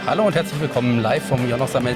Hallo und herzlich willkommen live vom Yonos Summit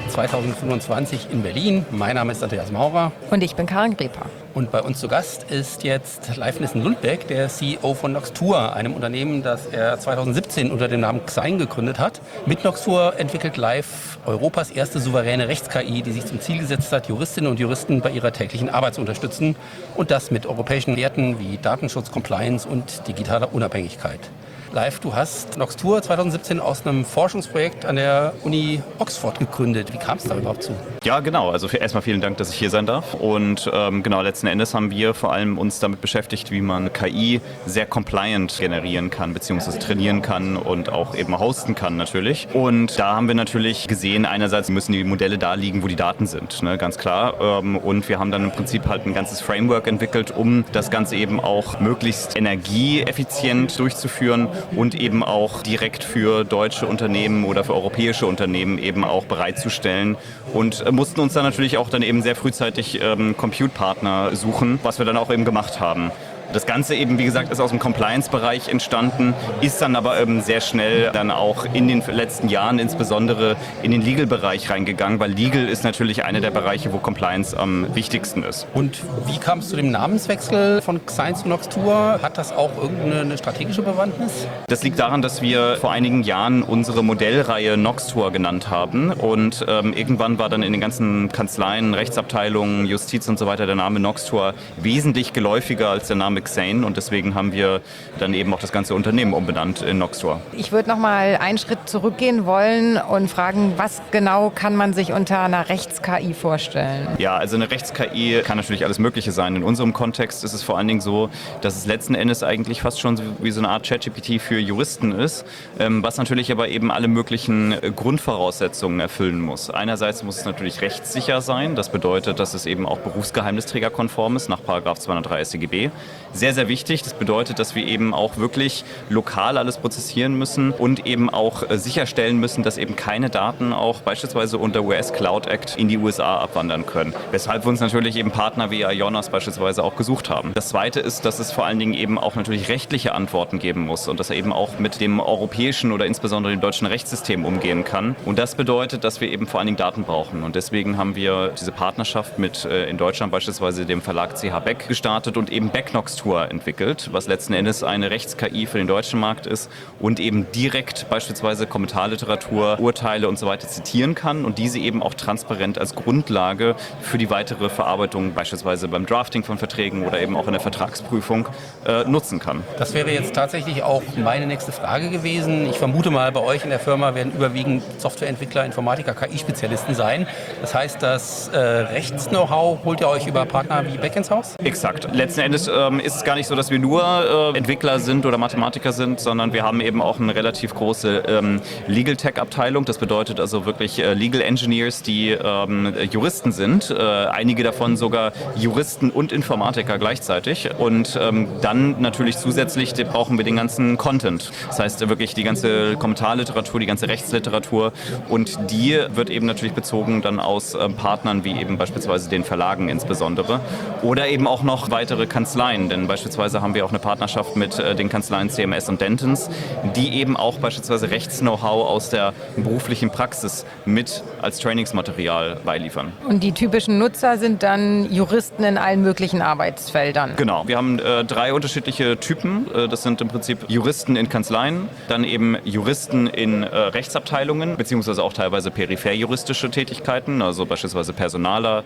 2025 in Berlin. Mein Name ist Andreas Maurer. Und ich bin Karin Greper. Und bei uns zu Gast ist jetzt Leif Nissen-Lundbäck, der CEO von Noxtur, einem Unternehmen, das er 2017 unter dem Namen Xein gegründet hat. Mit Noxtur entwickelt Leif Europas erste souveräne Rechts-KI, die sich zum Ziel gesetzt hat, Juristinnen und Juristen bei ihrer täglichen Arbeit zu unterstützen. Und das mit europäischen Werten wie Datenschutz, Compliance und digitaler Unabhängigkeit. Leif, du hast Noxtur 2017 aus einem Forschungsprojekt an der Uni Oxford gegründet. Wie kam es da überhaupt zu? Ja, genau. Also erstmal vielen Dank, dass ich hier sein darf. Und genau, letzten Endes haben wir vor allem uns damit beschäftigt, wie man KI sehr compliant generieren kann, beziehungsweise trainieren kann und auch eben hosten kann natürlich. Und da haben wir natürlich gesehen, einerseits müssen die Modelle da liegen, wo die Daten sind, ne, ganz klar. Und wir haben dann im Prinzip halt ein ganzes Framework entwickelt, um das Ganze eben auch möglichst energieeffizient durchzuführen und eben auch direkt für deutsche Unternehmen oder für europäische Unternehmen eben auch bereitzustellen. Und mussten uns dann natürlich auch dann eben sehr frühzeitig Compute-Partner suchen, was wir dann auch eben gemacht haben. Das Ganze eben, wie gesagt, ist aus dem Compliance-Bereich entstanden, ist dann aber eben sehr schnell dann auch in den letzten Jahren insbesondere in den Legal-Bereich reingegangen, weil Legal ist natürlich einer der Bereiche, wo Compliance am wichtigsten ist. Und wie kam es zu dem Namenswechsel von Xein zu Noxtur? Hat das auch irgendeine strategische Bewandtnis? Das liegt daran, dass wir vor einigen Jahren unsere Modellreihe Noxtur genannt haben und irgendwann war dann in den ganzen Kanzleien, Rechtsabteilungen, Justiz und so weiter der Name Noxtur wesentlich geläufiger als der Name Xein und deswegen haben wir dann eben auch das ganze Unternehmen umbenannt in Noxtur. Ich würde noch mal einen Schritt zurückgehen wollen und fragen, was genau kann man sich unter einer Rechts-KI vorstellen? Ja, also eine Rechts-KI kann natürlich alles Mögliche sein. In unserem Kontext ist es vor allen Dingen so, dass es letzten Endes eigentlich fast schon wie so eine Art ChatGPT für Juristen ist, was natürlich aber eben alle möglichen Grundvoraussetzungen erfüllen muss. Einerseits muss es natürlich rechtssicher sein. Das bedeutet, dass es eben auch berufsgeheimnisträgerkonform ist nach § 203 StGB. Sehr, sehr wichtig. Das bedeutet, dass wir eben auch wirklich lokal alles prozessieren müssen und eben auch sicherstellen müssen, dass eben keine Daten auch beispielsweise unter US Cloud Act in die USA abwandern können. Weshalb wir uns natürlich eben Partner wie Ionos beispielsweise auch gesucht haben. Das Zweite ist, dass es vor allen Dingen eben auch natürlich rechtliche Antworten geben muss und dass er eben auch mit dem europäischen oder insbesondere dem deutschen Rechtssystem umgehen kann. Und das bedeutet, dass wir eben vor allen Dingen Daten brauchen. Und deswegen haben wir diese Partnerschaft mit in Deutschland beispielsweise dem Verlag CH Beck gestartet und eben Beck Noxtur entwickelt, was letzten Endes eine Rechts-KI für den deutschen Markt ist und eben direkt beispielsweise Kommentarliteratur, Urteile und so weiter zitieren kann und diese eben auch transparent als Grundlage für die weitere Verarbeitung beispielsweise beim Drafting von Verträgen oder eben auch in der Vertragsprüfung nutzen kann. Das wäre jetzt tatsächlich auch meine nächste Frage gewesen. Ich vermute mal, bei euch in der Firma werden überwiegend Softwareentwickler, Informatiker, KI-Spezialisten sein. Das heißt, das Rechts-Know-how holt ihr euch über Partner wie Beck ins Haus? Exakt. Letzten Endes ist es gar nicht so, dass wir nur Entwickler sind oder Mathematiker sind, sondern wir haben eben auch eine relativ große Legal Tech Abteilung. Das bedeutet also wirklich Legal Engineers, die Juristen sind. Einige davon sogar Juristen und Informatiker gleichzeitig. Und dann natürlich zusätzlich brauchen wir den ganzen Content. Das heißt wirklich die ganze Kommentarliteratur, die ganze Rechtsliteratur. Und die wird eben natürlich bezogen dann aus Partnern wie eben beispielsweise den Verlagen insbesondere. Oder eben auch noch weitere Kanzleien. Denn beispielsweise haben wir auch eine Partnerschaft mit den Kanzleien CMS und Dentons, die eben auch beispielsweise Rechts-Know-how aus der beruflichen Praxis mit als Trainingsmaterial beiliefern. Und die typischen Nutzer sind dann Juristen in allen möglichen Arbeitsfeldern? Genau, wir haben 3 unterschiedliche Typen. Das sind im Prinzip Juristen in Kanzleien, dann eben Juristen in Rechtsabteilungen, beziehungsweise auch teilweise peripher juristische Tätigkeiten, also beispielsweise Personaler,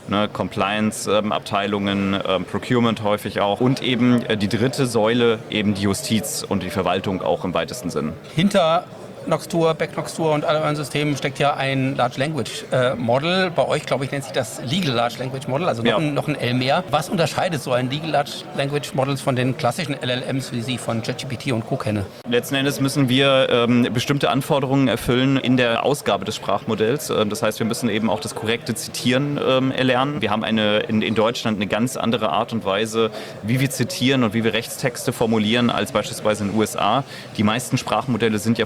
Compliance-Abteilungen, Procurement häufig auch und eben die dritte Säule eben die Justiz und die Verwaltung auch im weitesten Sinn. Hinter Noxtur, Beck Noxtur und all euren Systemen steckt ja ein Large Language Model. Bei euch, glaube ich, nennt sich das Legal Large Language Model, also noch ein L mehr. Was unterscheidet so ein Legal Large Language Models von den klassischen LLMs, wie sie von ChatGPT und Co. kenne? Letzten Endes müssen wir bestimmte Anforderungen erfüllen in der Ausgabe des Sprachmodells. Das heißt, wir müssen eben auch das korrekte Zitieren erlernen. Wir haben in Deutschland eine ganz andere Art und Weise, wie wir zitieren und wie wir Rechtstexte formulieren, als beispielsweise in den USA. Die meisten Sprachmodelle sind ja vor allen Dingen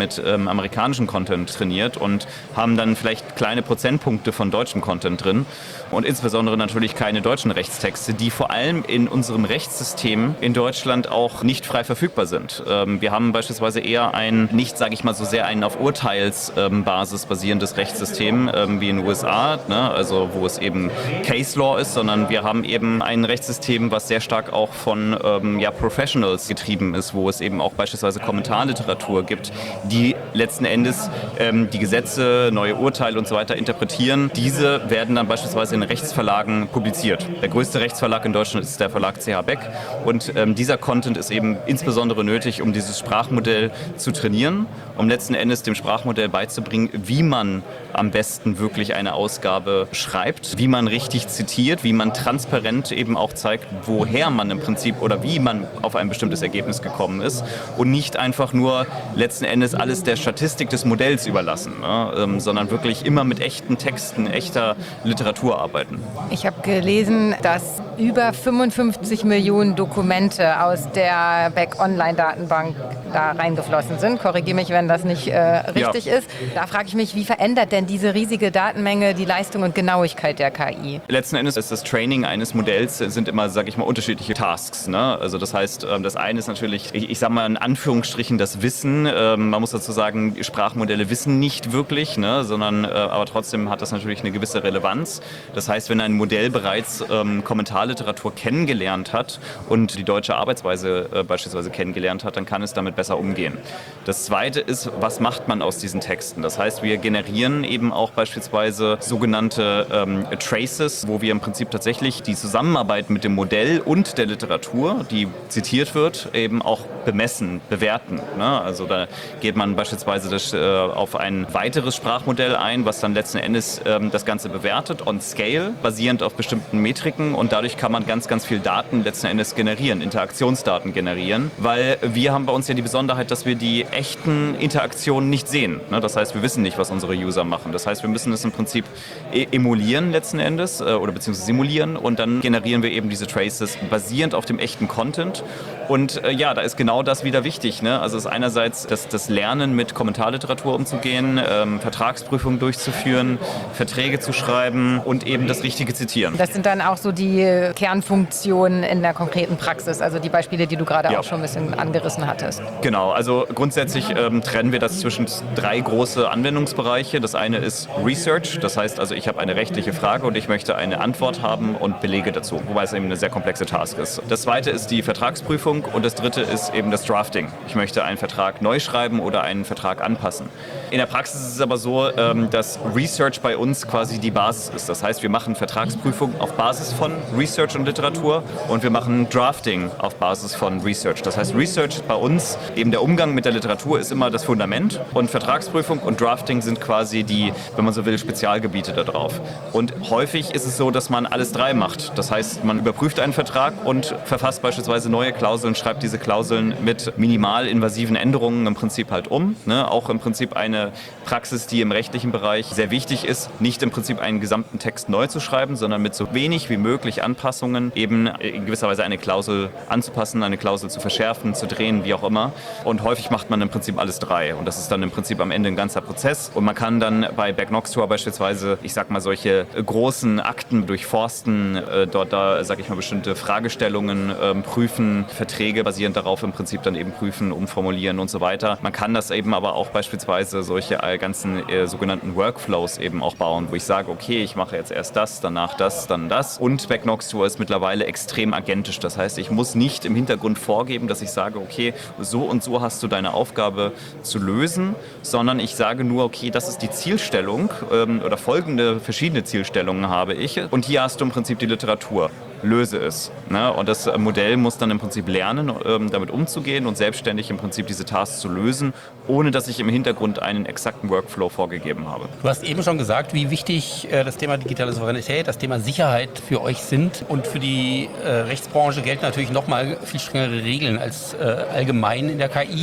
mit amerikanischem Content trainiert und haben dann vielleicht kleine Prozentpunkte von deutschem Content drin und insbesondere natürlich keine deutschen Rechtstexte, die vor allem in unserem Rechtssystem in Deutschland auch nicht frei verfügbar sind. Wir haben beispielsweise eher nicht, sage ich mal, so sehr ein auf Urteilsbasis basierendes Rechtssystem wie in den USA, ne? Also wo es eben Case Law ist, sondern wir haben eben ein Rechtssystem, was sehr stark auch von Professionals getrieben ist, wo es eben auch beispielsweise Kommentarliteratur gibt, die letzten Endes die Gesetze, neue Urteile und so weiter interpretieren. Diese werden dann beispielsweise in Rechtsverlagen publiziert. Der größte Rechtsverlag in Deutschland ist der Verlag CH Beck und dieser Content ist eben insbesondere nötig, um dieses Sprachmodell zu trainieren, um letzten Endes dem Sprachmodell beizubringen, wie man am besten wirklich eine Ausgabe schreibt, wie man richtig zitiert, wie man transparent eben auch zeigt, woher man im Prinzip oder wie man auf ein bestimmtes Ergebnis gekommen ist und nicht einfach nur letzten Endes alles der Statistik des Modells überlassen, ne? Sondern wirklich immer mit echten Texten, echter Literatur arbeiten. Ich habe gelesen, dass über 55 Millionen Dokumente aus der Beck-Online-Datenbank da reingeflossen sind. Korrigiere mich, wenn das nicht richtig ist. Da frage ich mich, wie verändert denn diese riesige Datenmenge die Leistung und Genauigkeit der KI? Letzten Endes ist das Training eines Modells sind immer, sage ich mal, unterschiedliche Tasks, ne? Also das heißt, das eine ist natürlich, ich sage mal in Anführungsstrichen das Wissen. Man muss dazu sagen, Sprachmodelle wissen nicht wirklich, ne? Sondern aber trotzdem hat das natürlich eine gewisse Relevanz. Das heißt, wenn ein Modell bereits Kommentarliteratur kennengelernt hat und die deutsche Arbeitsweise beispielsweise kennengelernt hat, dann kann es damit besser umgehen. Das zweite ist, was macht man aus diesen Texten? Das heißt, wir generieren eben auch beispielsweise sogenannte Traces, wo wir im Prinzip tatsächlich die Zusammenarbeit mit dem Modell und der Literatur, die zitiert wird, eben auch bemessen, bewerten, ne? Also da geht man beispielsweise auf ein weiteres Sprachmodell ein, was dann letzten Endes das Ganze bewertet on scale, basierend auf bestimmten Metriken und dadurch kann man ganz, ganz viel Daten letzten Endes generieren, Interaktionsdaten generieren, weil wir haben bei uns ja die Besonderheit, dass wir die echten Interaktionen nicht sehen, ne? Das heißt, wir wissen nicht, was unsere User machen. Das heißt, wir müssen es im Prinzip emulieren letzten Endes oder beziehungsweise simulieren und dann generieren wir eben diese Traces basierend auf dem echten Content. Und da ist genau das wieder wichtig, ne? Also es ist einerseits das Lernen mit Kommentarliteratur umzugehen, Vertragsprüfungen durchzuführen, Verträge zu schreiben und eben das richtige Zitieren. Das sind dann auch so die Kernfunktionen in der konkreten Praxis, also die Beispiele, die du gerade auch schon ein bisschen angerissen hattest. Genau, also grundsätzlich trennen wir das zwischen 3 große Anwendungsbereiche. Das eine ist Research, das heißt also, ich habe eine rechtliche Frage und ich möchte eine Antwort haben und Belege dazu, wobei es eben eine sehr komplexe Task ist. Das zweite ist die Vertragsprüfung und das dritte ist eben das Drafting. Ich möchte einen Vertrag neu schreiben oder einen Vertrag anpassen. In der Praxis ist es aber so, dass Research bei uns quasi die Basis ist. Das heißt, wir machen Vertragsprüfung auf Basis von Research und Literatur und wir machen Drafting auf Basis von Research. Das heißt, Research bei uns, eben der Umgang mit der Literatur ist immer das Fundament und Vertragsprüfung und Drafting sind quasi die, wenn man so will, Spezialgebiete da drauf. Und häufig ist es so, dass man alles 3 macht. Das heißt, man überprüft einen Vertrag und verfasst beispielsweise neue Klauseln, schreibt diese Klauseln mit minimal invasiven Änderungen im Prinzip halt um. Ne? Auch im Prinzip eine Praxis, die im rechtlichen Bereich sehr wichtig ist, nicht im Prinzip einen gesamten Text neu zu schreiben, sondern mit so wenig wie möglich Anpassungen eben in gewisser Weise eine Klausel anzupassen, eine Klausel zu verschärfen, zu drehen, wie auch immer. Und häufig macht man im Prinzip alles 3 und das ist dann im Prinzip am Ende ein ganzer Prozess und man kann dann bei Beck Knox-Tor beispielsweise, ich sag mal, solche großen Akten durchforsten, dort sage ich mal, bestimmte Fragestellungen prüfen, Verträge basierend darauf im Prinzip dann eben prüfen, umformulieren und so weiter. Man kann das eben aber auch beispielsweise solche ganzen sogenannten Workflows eben auch bauen, wo ich sage, okay, ich mache jetzt erst das, danach das, dann das. Und Beck Knox-Tor ist mittlerweile extrem agentisch. Das heißt, ich muss nicht im Hintergrund vorgeben, dass ich sage, okay, so und so hast du deine Aufgabe zu lösen, sondern ich sage nur, okay, das ist die Zielstellung oder folgende verschiedene Zielstellungen habe ich und hier hast du im Prinzip die Literatur. Löse es. Ne? Und das Modell muss dann im Prinzip lernen, damit umzugehen und selbstständig im Prinzip diese Tasks zu lösen, ohne dass ich im Hintergrund einen exakten Workflow vorgegeben habe. Du hast eben schon gesagt, wie wichtig das Thema digitale Souveränität, das Thema Sicherheit für euch sind. Und für die Rechtsbranche gelten natürlich noch mal viel strengere Regeln als allgemein in der KI.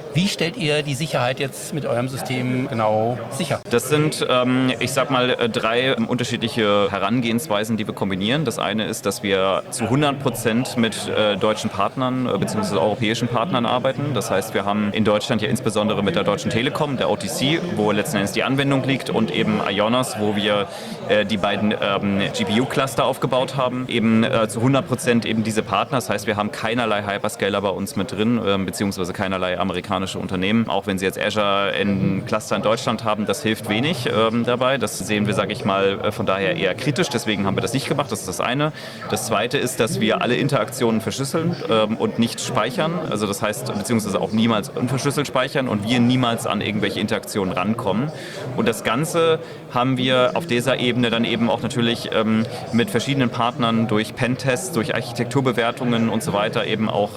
Wie stellt ihr die Sicherheit jetzt mit eurem System genau sicher? Das sind, ich sag mal, 3 unterschiedliche Herangehensweisen, die wir kombinieren. Das eine ist, dass wir zu 100% mit deutschen Partnern bzw. europäischen Partnern arbeiten. Das heißt, wir haben in Deutschland ja insbesondere mit der Deutschen Telekom, der OTC, wo letzten Endes die Anwendung liegt, und eben IONOS, wo wir die beiden GPU-Cluster aufgebaut haben, eben zu 100% eben diese Partner. Das heißt, wir haben keinerlei Hyperscaler bei uns mit drin, beziehungsweise keinerlei amerikanische Unternehmen. Auch wenn sie jetzt Azure in Cluster in Deutschland haben, das hilft wenig dabei. Das sehen wir, sage ich mal, von daher eher kritisch. Deswegen haben wir das nicht gemacht. Das ist das eine. Das zweite ist, dass wir alle Interaktionen verschlüsseln und nicht speichern. Also das heißt, beziehungsweise auch niemals unverschlüsselt speichern und wir niemals an irgendwelche Interaktionen rankommen. Und das Ganze haben wir auf dieser Ebene dann eben auch natürlich mit verschiedenen Partnern durch Pentests, durch Architekturbewertungen und so weiter eben auch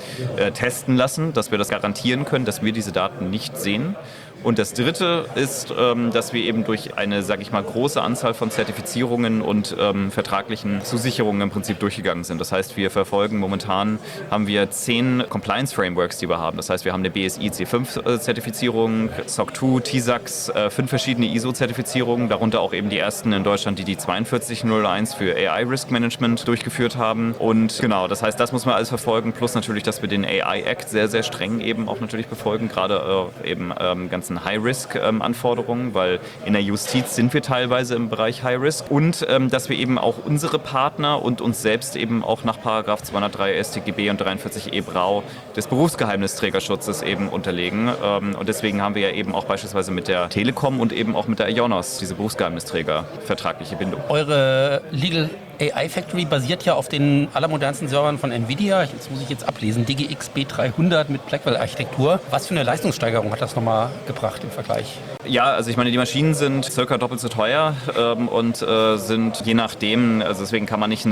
testen lassen, dass wir das garantieren können, dass wir diese Daten nicht sehen. Und das Dritte ist, dass wir eben durch eine, sage ich mal, große Anzahl von Zertifizierungen und vertraglichen Zusicherungen im Prinzip durchgegangen sind. Das heißt, wir verfolgen momentan, haben wir 10 Compliance-Frameworks, die wir haben. Das heißt, wir haben eine BSI C5-Zertifizierung, SOC 2, TISAX, 5 verschiedene ISO-Zertifizierungen, darunter auch eben die ersten in Deutschland, die 4201 für AI-Risk-Management durchgeführt haben. Und genau, das heißt, das muss man alles verfolgen, plus natürlich, dass wir den AI-Act sehr, sehr streng eben auch natürlich befolgen, gerade eben ganzen High-Risk-Anforderungen, weil in der Justiz sind wir teilweise im Bereich High-Risk, und dass wir eben auch unsere Partner und uns selbst eben auch nach Paragraph 203 StGB und 43 Brau des Berufsgeheimnisträgerschutzes eben unterlegen. Und deswegen haben wir ja eben auch beispielsweise mit der Telekom und eben auch mit der IONOS diese Berufsgeheimnisträger vertragliche Bindung. Eure Legal AI Factory basiert ja auf den allermodernsten Servern von Nvidia. Das muss ich jetzt ablesen. DGX B300 mit Blackwell-Architektur. Was für eine Leistungssteigerung hat das nochmal gebracht im Vergleich? Ja, also ich meine, die Maschinen sind circa doppelt so teuer und sind je nachdem, also deswegen kann man nicht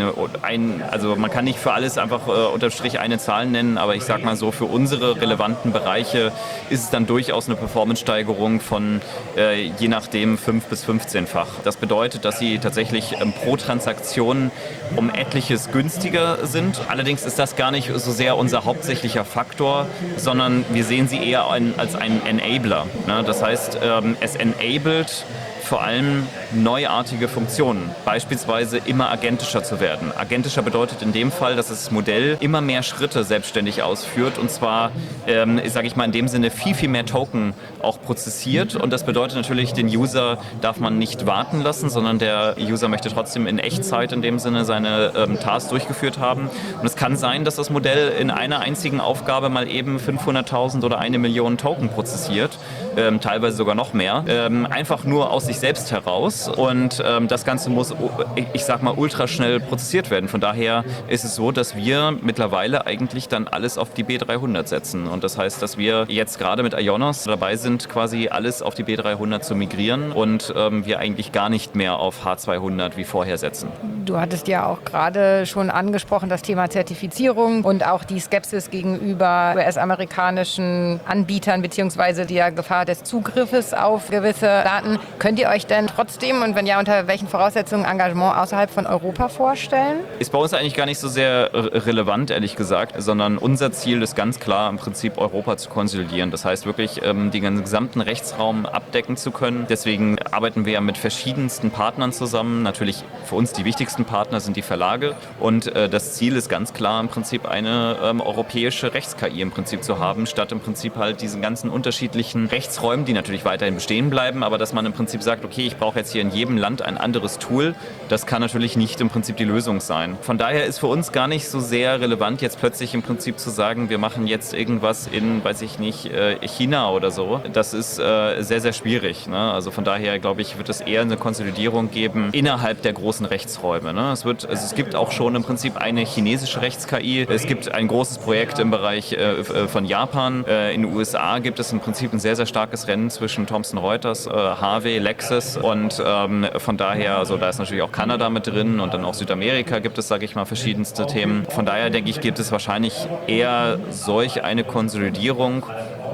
man kann nicht für alles einfach unterm Strich eine Zahl nennen, aber ich sag mal so, für unsere relevanten Bereiche ist es dann durchaus eine Performance-Steigerung von je nachdem 5- bis 15-fach. Das bedeutet, dass sie tatsächlich pro Transaktion um etliches günstiger sind. Allerdings ist das gar nicht so sehr unser hauptsächlicher Faktor, sondern wir sehen sie eher als einen Enabler. Ne? Das heißt, es enabled vor allem neuartige Funktionen, beispielsweise immer agentischer zu werden. Agentischer bedeutet in dem Fall, dass das Modell immer mehr Schritte selbstständig ausführt, und zwar, sage ich mal, in dem Sinne viel, viel mehr Token auch prozessiert, und das bedeutet natürlich, den User darf man nicht warten lassen, sondern der User möchte trotzdem in Echtzeit in dem Sinne seine Tasks durchgeführt haben, und es kann sein, dass das Modell in einer einzigen Aufgabe mal eben 500.000 oder 1 Million Token prozessiert, teilweise sogar noch mehr, einfach nur aus sich selbst heraus, und das Ganze muss, ich sag mal, ultraschnell prozessiert werden. Von daher ist es so, dass wir mittlerweile eigentlich dann alles auf die B300 setzen, und das heißt, dass wir jetzt gerade mit IONOS dabei sind, quasi alles auf die B300 zu migrieren, und wir eigentlich gar nicht mehr auf H200 wie vorher setzen. Du hattest ja auch gerade schon angesprochen, das Thema Zertifizierung und auch die Skepsis gegenüber US-amerikanischen Anbietern beziehungsweise der Gefahr des Zugriffes auf gewisse Daten. Könnt ihr euch denn trotzdem, und wenn ja, unter welchen Voraussetzungen, Engagement außerhalb von Europa vorstellen? Ist bei uns eigentlich gar nicht so sehr relevant, ehrlich gesagt, sondern unser Ziel ist ganz klar, im Prinzip Europa zu konsolidieren. Das heißt wirklich, den gesamten Rechtsraum abdecken zu können. Deswegen arbeiten wir ja mit verschiedensten Partnern zusammen. Natürlich für uns die wichtigsten Partner sind die Verlage, und das Ziel ist ganz klar, im Prinzip eine europäische Rechts-KI im Prinzip zu haben, statt im Prinzip halt diesen ganzen unterschiedlichen Rechtsräumen, die natürlich weiterhin bestehen bleiben, aber dass man im Prinzip sagt, okay, ich brauche jetzt hier in jedem Land ein anderes Tool, das kann natürlich nicht im Prinzip die Lösung sein. Von daher ist für uns gar nicht so sehr relevant, jetzt plötzlich im Prinzip zu sagen, wir machen jetzt irgendwas in, weiß ich nicht, China oder so. Das ist sehr, sehr schwierig. Ne? Also von daher, glaube ich, wird es eher eine Konsolidierung geben innerhalb der großen Rechtsräume. Ne? Es gibt auch schon im Prinzip eine chinesische Rechts-KI. Es gibt ein großes Projekt im Bereich von Japan. In den USA gibt es im Prinzip ein sehr, sehr starkes Rennen zwischen Thomson Reuters, Harvey, Lexis, und von daher, also da ist natürlich auch Kanada mit drin, und dann auch Südamerika gibt es, sage ich mal, verschiedenste Themen. Von daher denke ich, gibt es wahrscheinlich eher solch eine Konsolidierung,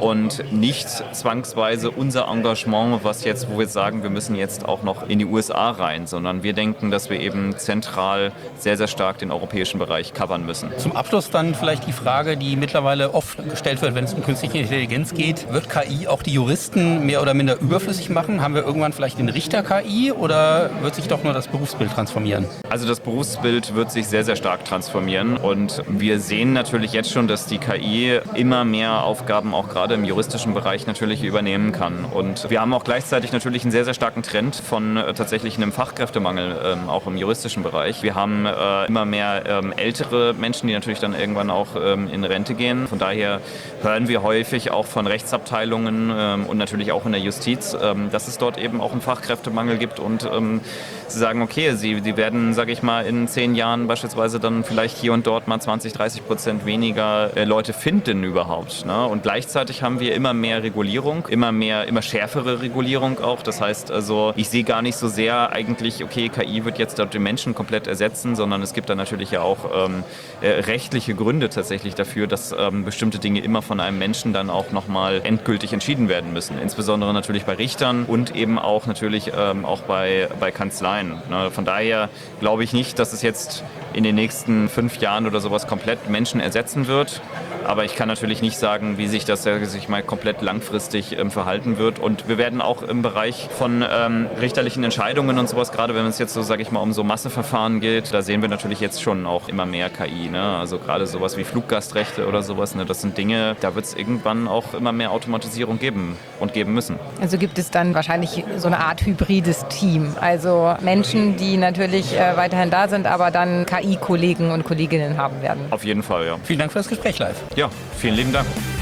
und nicht zwangsweise unser Engagement, wo wir sagen, wir müssen jetzt auch noch in die USA rein, sondern wir denken, dass wir eben zentral sehr, sehr stark den europäischen Bereich covern müssen. Zum Abschluss dann vielleicht die Frage, die mittlerweile oft gestellt wird, wenn es um künstliche Intelligenz geht. Wird KI auch die Juristen mehr oder minder überflüssig machen? Haben wir irgendwann vielleicht den Richter KI oder wird sich doch nur das Berufsbild transformieren? Also das Berufsbild wird sich sehr, sehr stark transformieren und wir sehen natürlich jetzt schon, dass die KI immer mehr Aufgaben auch gerade im juristischen Bereich natürlich übernehmen kann. Und wir haben auch gleichzeitig natürlich einen sehr, sehr starken Trend von tatsächlich einem Fachkräftemangel auch im juristischen Bereich. Wir haben immer mehr ältere Menschen, die natürlich dann irgendwann auch in Rente gehen. Von daher hören wir häufig auch von Rechtsabteilungen und natürlich auch in der Justiz, dass es dort eben auch einen Fachkräftemangel gibt und sie sagen, okay, sie werden, sage ich mal, in 10 Jahren beispielsweise dann vielleicht hier und dort mal 20-30% weniger Leute finden überhaupt. Ne? Und gleichzeitig haben wir immer mehr Regulierung, immer schärfere Regulierung auch. Das heißt also, ich sehe gar nicht so sehr eigentlich, okay, KI wird jetzt dort den Menschen komplett ersetzen, sondern es gibt dann natürlich ja auch rechtliche Gründe tatsächlich dafür, dass bestimmte Dinge immer von einem Menschen dann auch nochmal endgültig entschieden werden müssen. Insbesondere natürlich bei Richtern und eben auch natürlich auch bei Kanzleien. Ne? Von daher glaube ich nicht, dass es jetzt in den nächsten 5 Jahren oder sowas komplett Menschen ersetzen wird. Aber ich kann natürlich nicht sagen, wie sich das sich mal komplett langfristig verhalten wird. Und wir werden auch im Bereich von richterlichen Entscheidungen und sowas, gerade wenn es jetzt so, sage ich mal, um so Masseverfahren geht, da sehen wir natürlich jetzt schon auch immer mehr KI. Ne? Also gerade sowas wie Fluggastrechte oder sowas, ne? Das sind Dinge, da wird es irgendwann auch immer mehr Automatisierung geben und geben müssen. Also gibt es dann wahrscheinlich so eine Art hybrides Team. Also Menschen, die natürlich weiterhin da sind, aber dann KI-Kollegen und Kolleginnen haben werden. Auf jeden Fall, ja. Vielen Dank für das Gespräch live. Ja, vielen lieben Dank.